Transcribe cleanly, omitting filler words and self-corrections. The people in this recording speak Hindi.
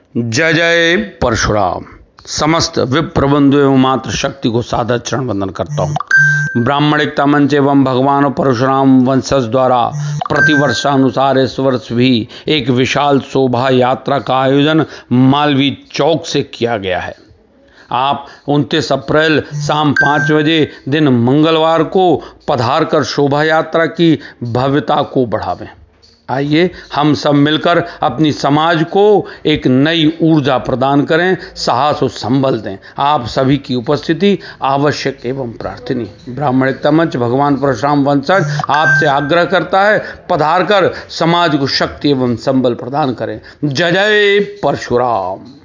जय जय परशुराम। समस्त विप्रबंधु एवं मात्र शक्ति को सादर चरण वंदन करता हूँ। ब्राह्मण एकता मंच एवं भगवान परशुराम वंशज द्वारा प्रतिवर्षानुसार इस वर्ष भी एक विशाल शोभा यात्रा का आयोजन मालवीय चौक से किया गया है। आप 29 अप्रैल शाम 5 बजे दिन मंगलवार को पधार कर शोभा यात्रा की भव्यता को बढ़ावें। आइए हम सब मिलकर अपनी समाज को एक नई ऊर्जा प्रदान करें, साहस और संबल दें। आप सभी की उपस्थिति आवश्यक एवं प्रार्थनीय। ब्राह्मण एकता मंच भगवान परशुराम वंशज आपसे आग्रह करता है, पधार कर समाज को शक्ति एवं संबल प्रदान करें। जय जय परशुराम।